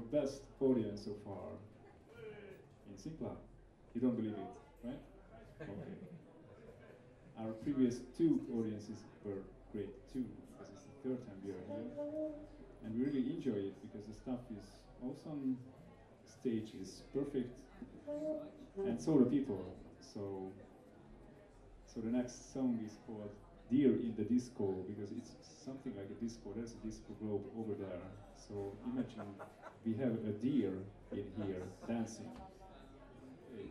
best audience so far in Simpla. You don't believe it, right? Okay. Our previous two audiences were great too, because it's the third time we are here. And we really enjoy it because the stuff is also on stage is perfect, and so the people. So the next song is called Deer in the Disco, because it's something like a disco. There's a disco globe over there. So imagine we have a deer in here dancing. Hey.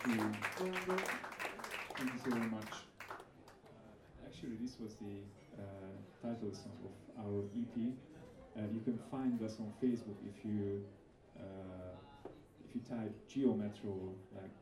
Thank you so very much. Actually, this was the title song of our EP. You can find us on Facebook if you type Geometro, like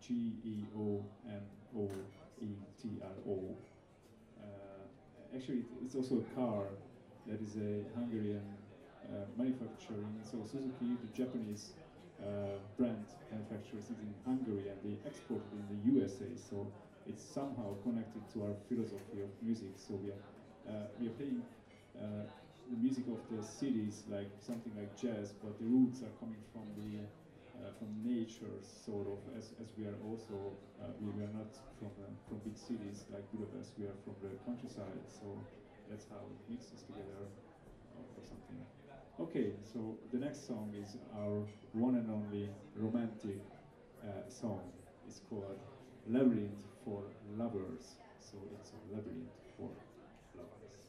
Geomoetro. Actually, it's also a car that is a Hungarian manufacturing. So Suzuki, the Japanese brand manufacturers, is in Hungary and they export it in the USA. So it's somehow connected to our philosophy of music. So we are playing the music of the cities, like something like jazz, but the roots are coming from the from nature, sort of. As we are also we are not from big cities like Budapest. We are from the countryside. So that's how it mixes together or something. Okay, so the next song is our one and only romantic song. It's called Labyrinth for Lovers. So it's a labyrinth for lovers.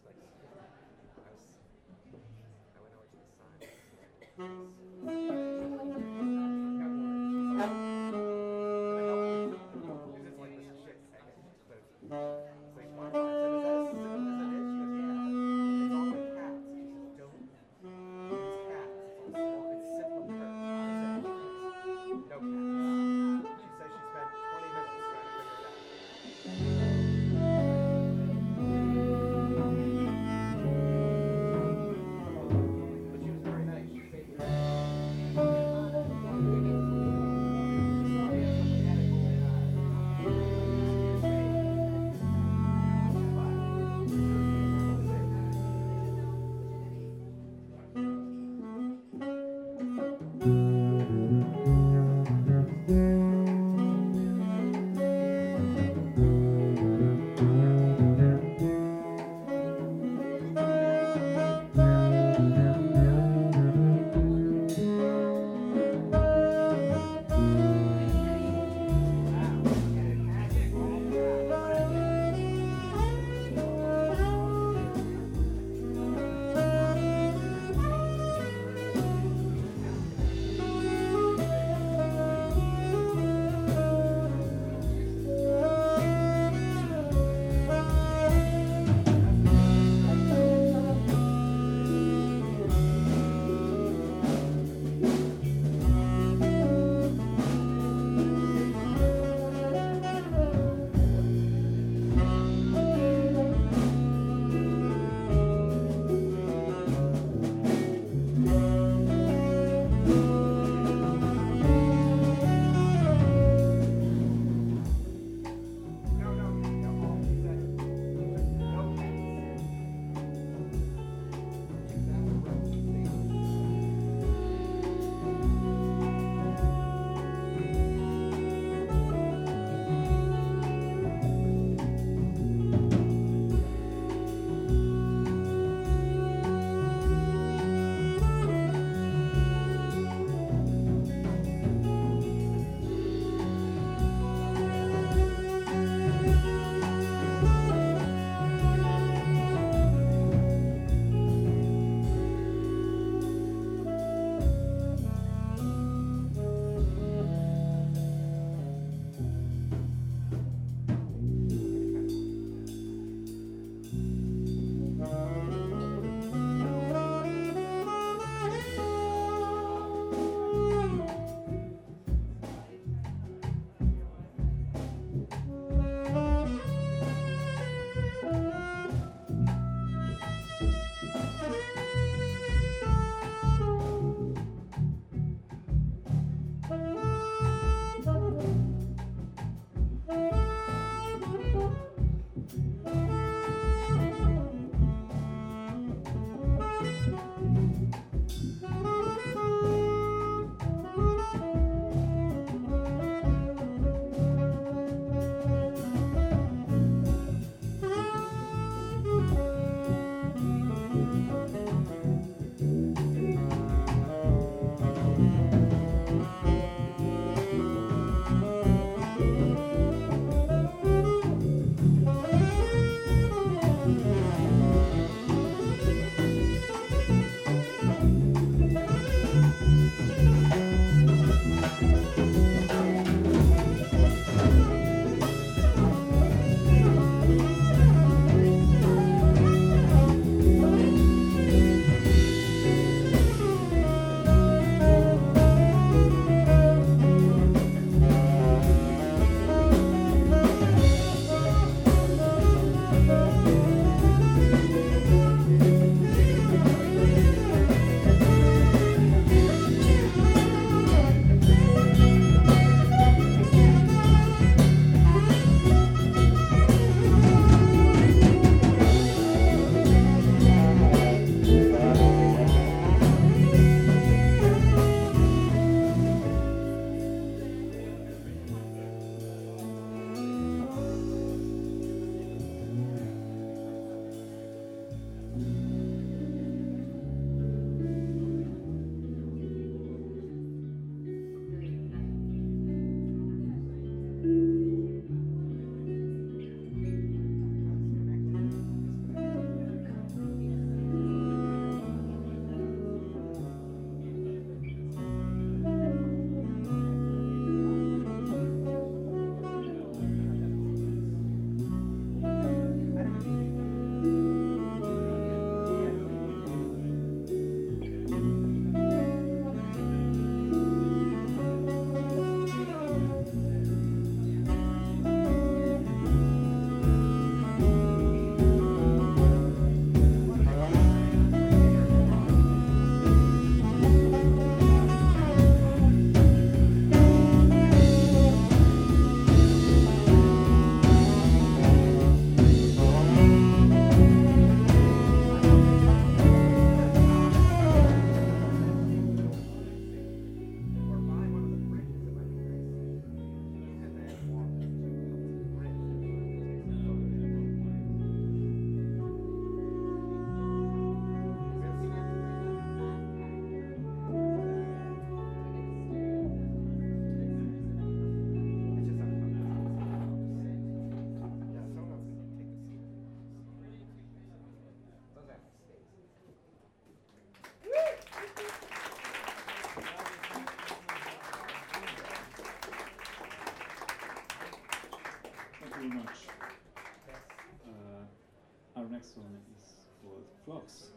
song is called Clocks.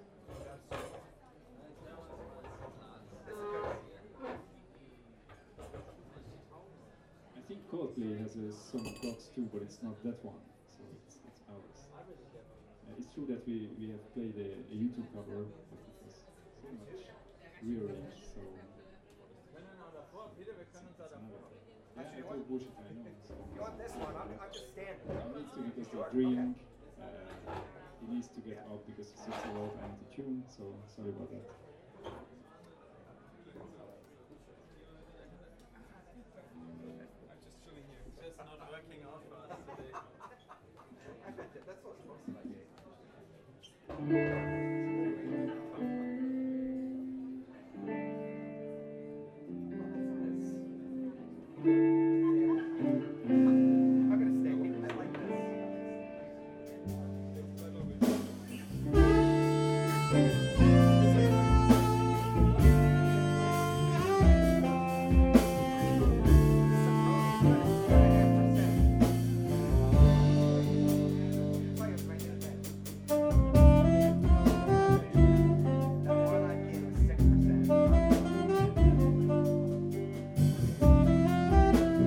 I think Coldplay has a song Clocks too, but it's not that one, so it's ours. It's true that we have played a YouTube cover, but it was so much rearranged, so it's another thing. Yeah, I told bullshit, I know. So You want this one? I'm just standing. I need to because the drink, he needs to get out because he sits a lot and the tune, so sorry about that. I'm just chilling here. It's just not working out for us today. That's what's supposed to be. I'm gonna stay. I like this.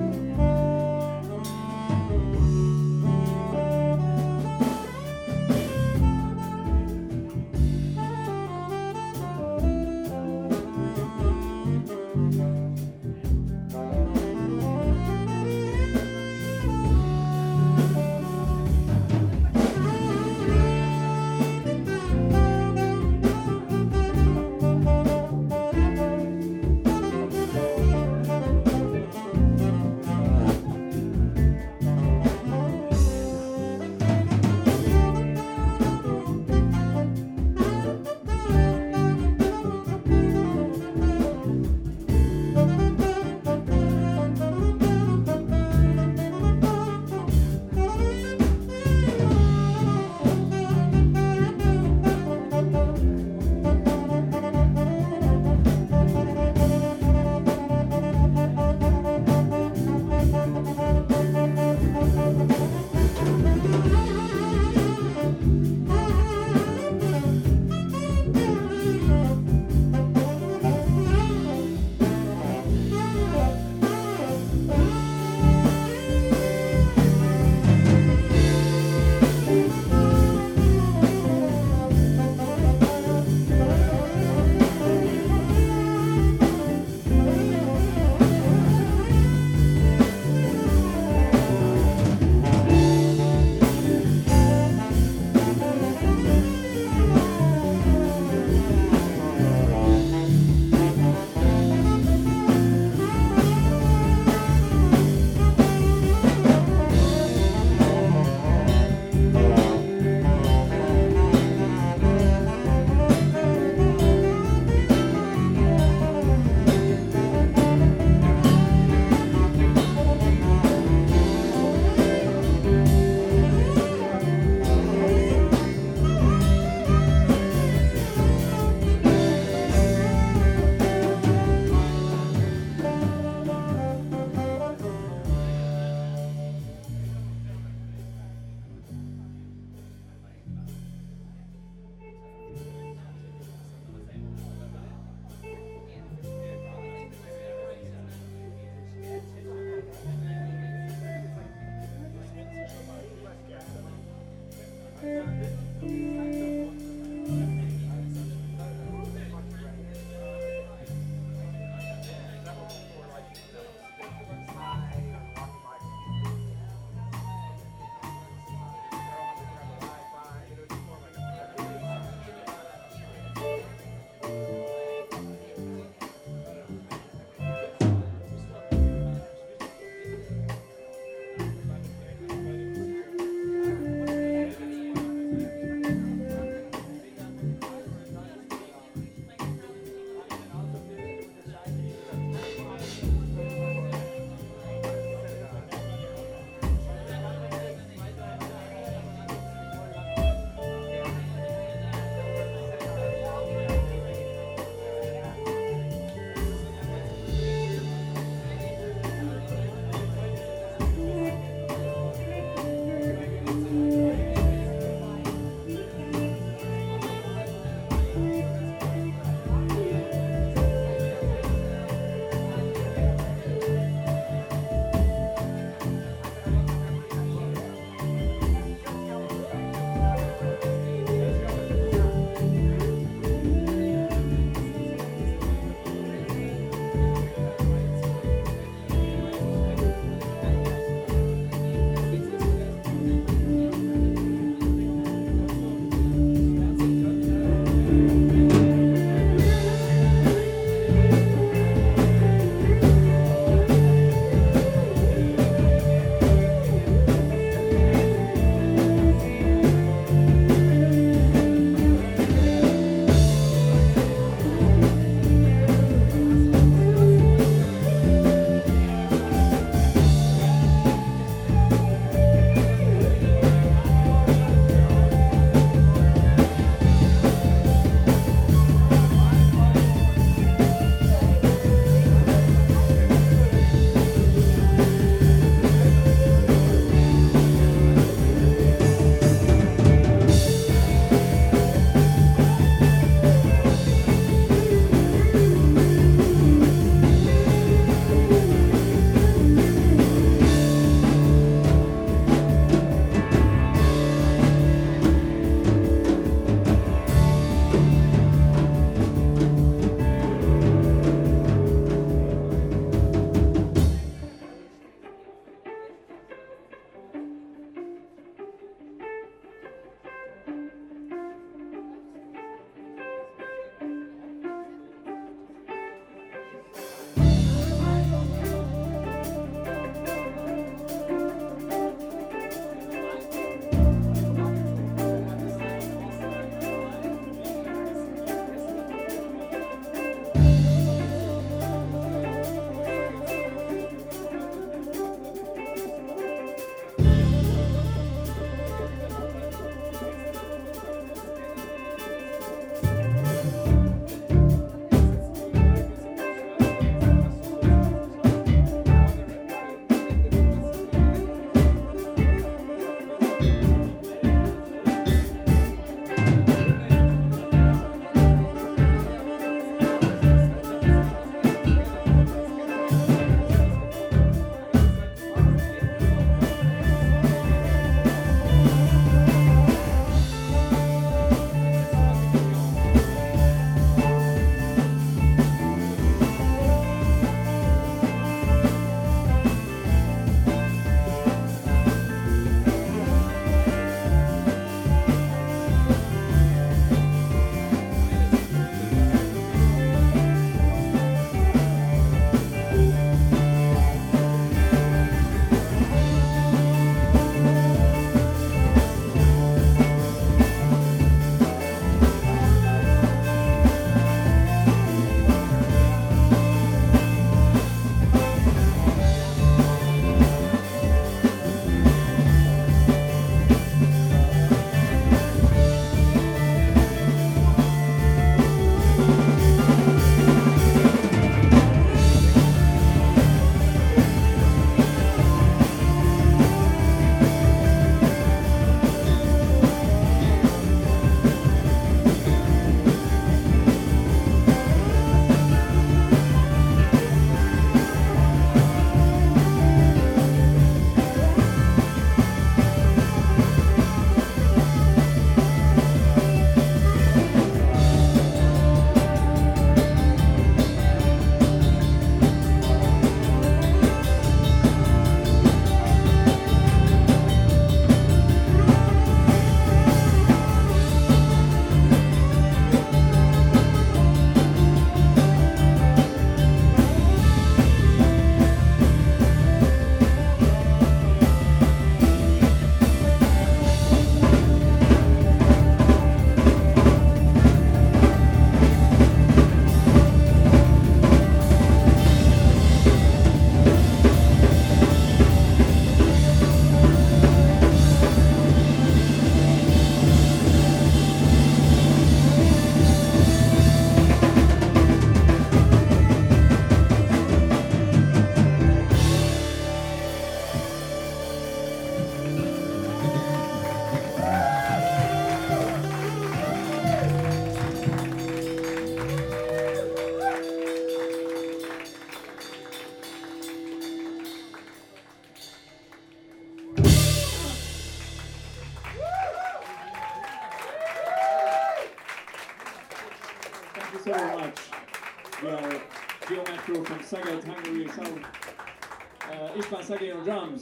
so much. We are Geo Metro from Szeged, Hungary. So, István Szeged on drums.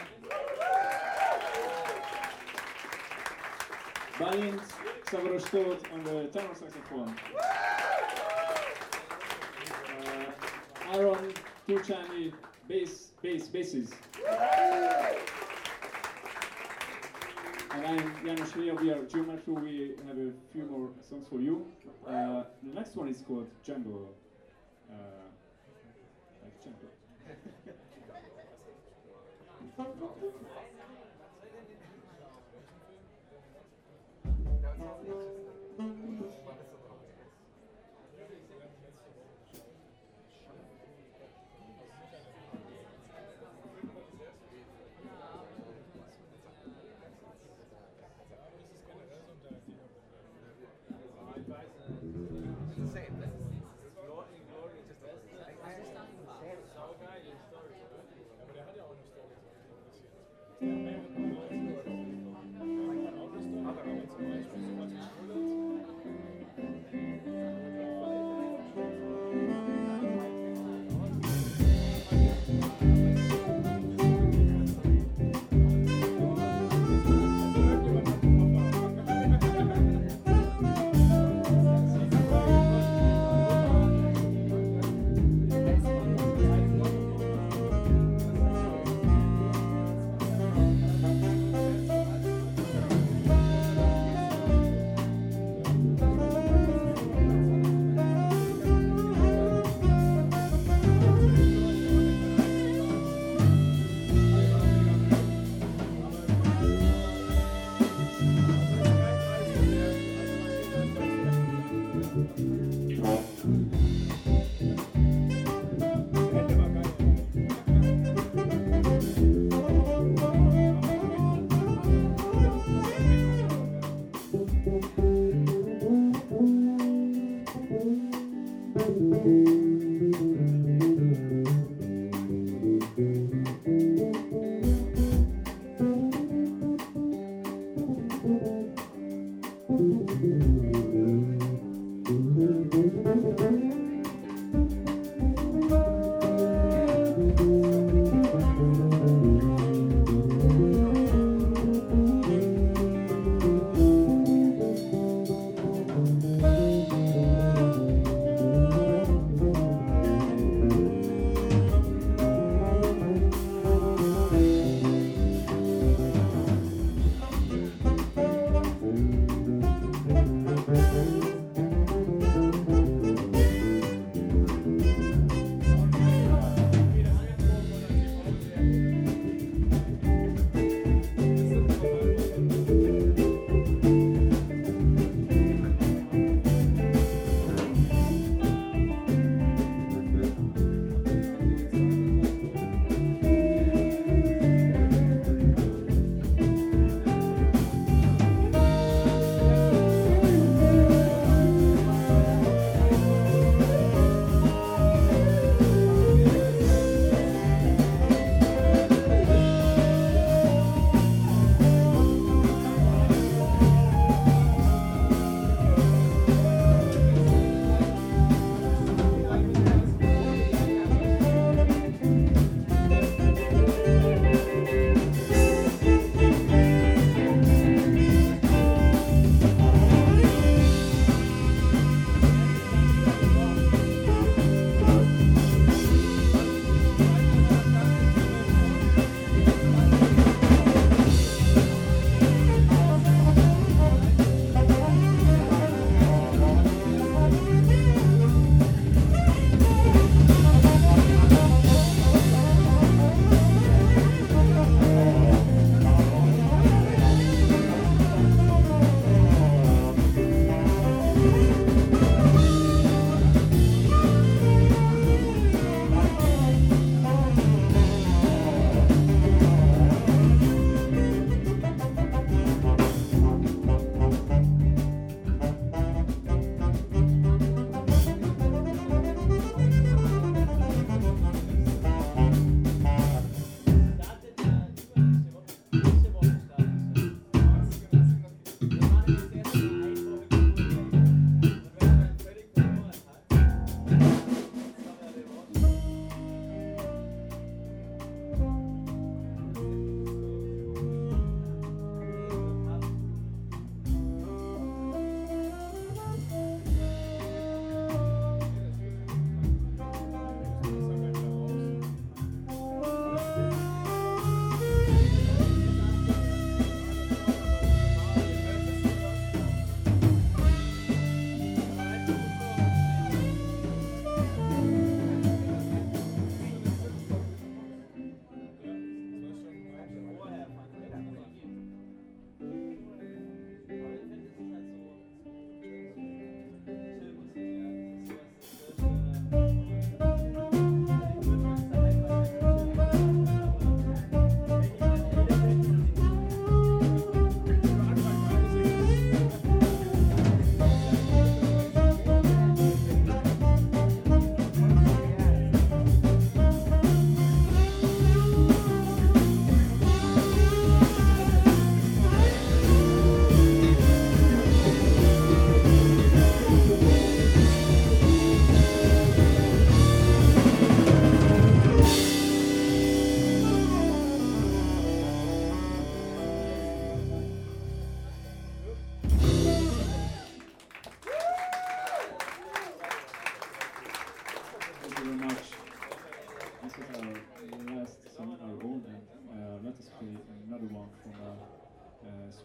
Balint Szavaros Tóth on the tenor saxophone. Aaron Turcsányi basses. And I'm János Lia, we are Geo Metro. We have a few more songs for you. The next one is called Jungle. Like jungle. It's the same. I understand.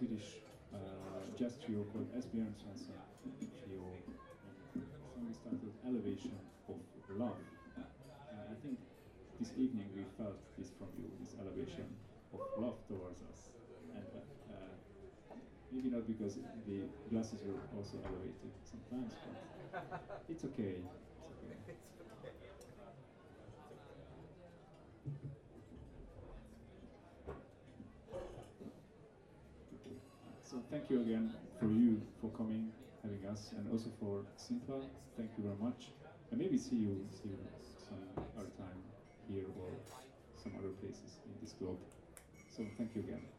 Swedish jazz trio called Esbjörn Svensson Trio. And the song is titled Elevation of Love. I think this evening we felt this from you, this elevation of love towards us. And maybe not because the glasses were also elevated sometimes, but it's okay. It's okay. So thank you again for coming, having us, and also for Simpla. Thank you very much, and maybe see you some other time here or some other places in this globe. So thank you again.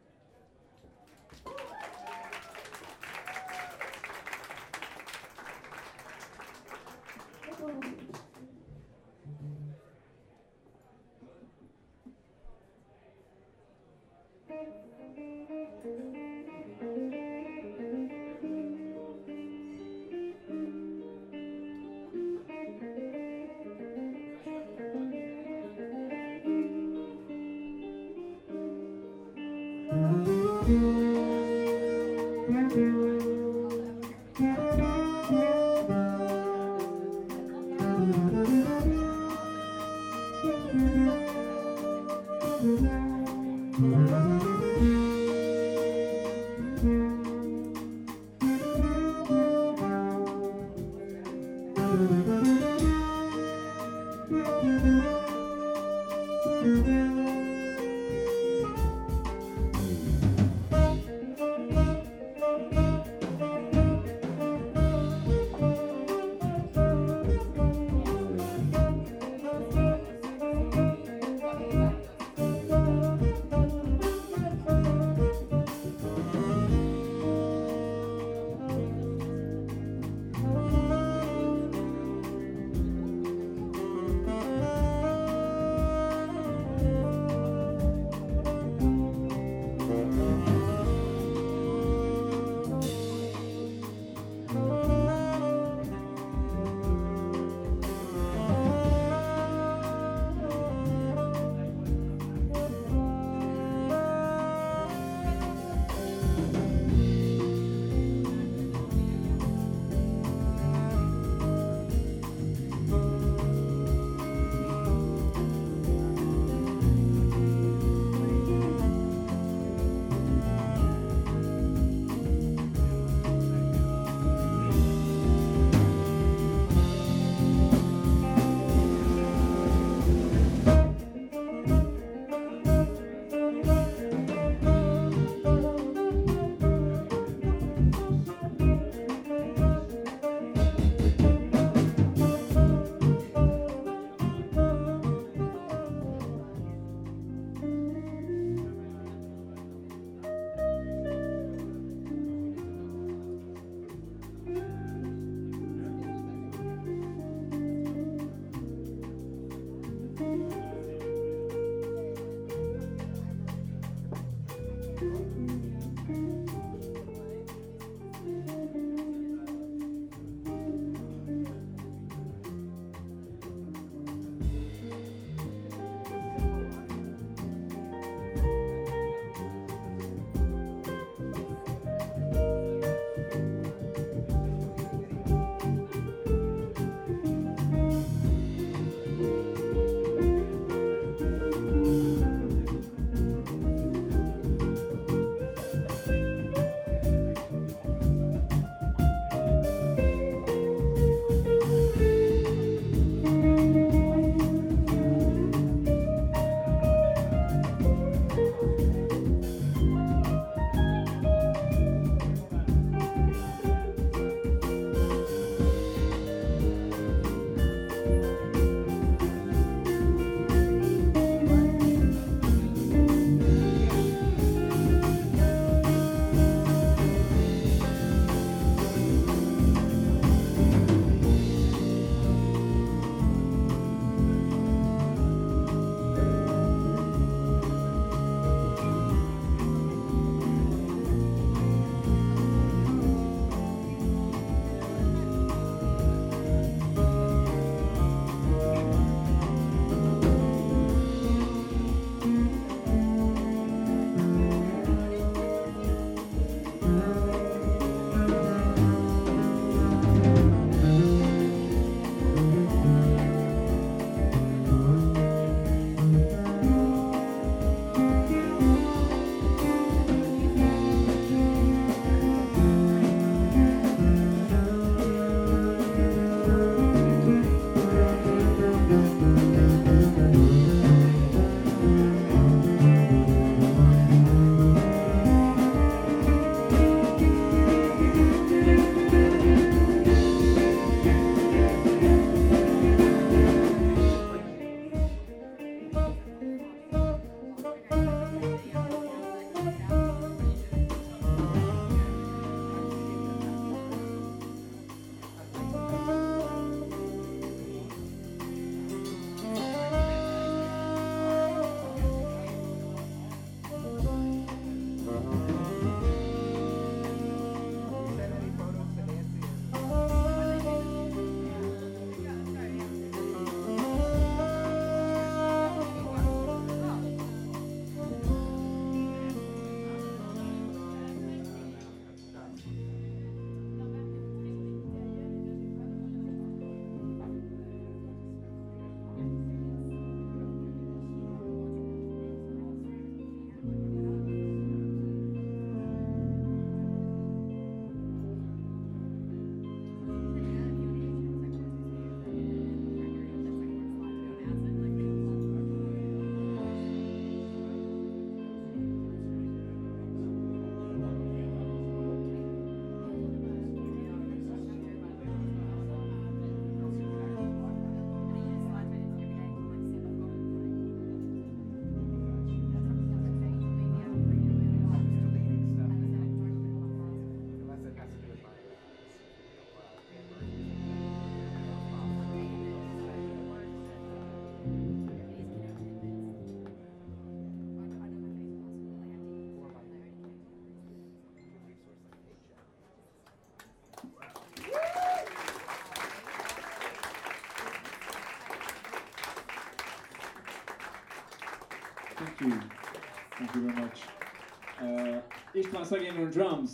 Thank you. Thank you very much. István Szegény on drums.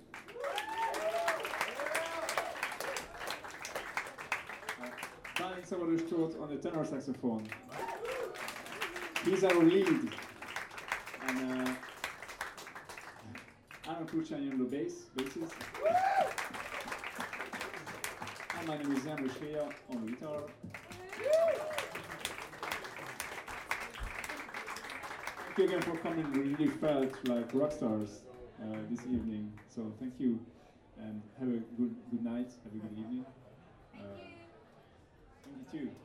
Bálint Szabados Tóth on the tenor saxophone. He's our lead. And Aaron Krucsányi on the basses. And my name is János Féja on the guitar. Thank you again for coming. We really felt like rock stars this evening. So thank you, and have a good night. Have a good evening. Thank you too.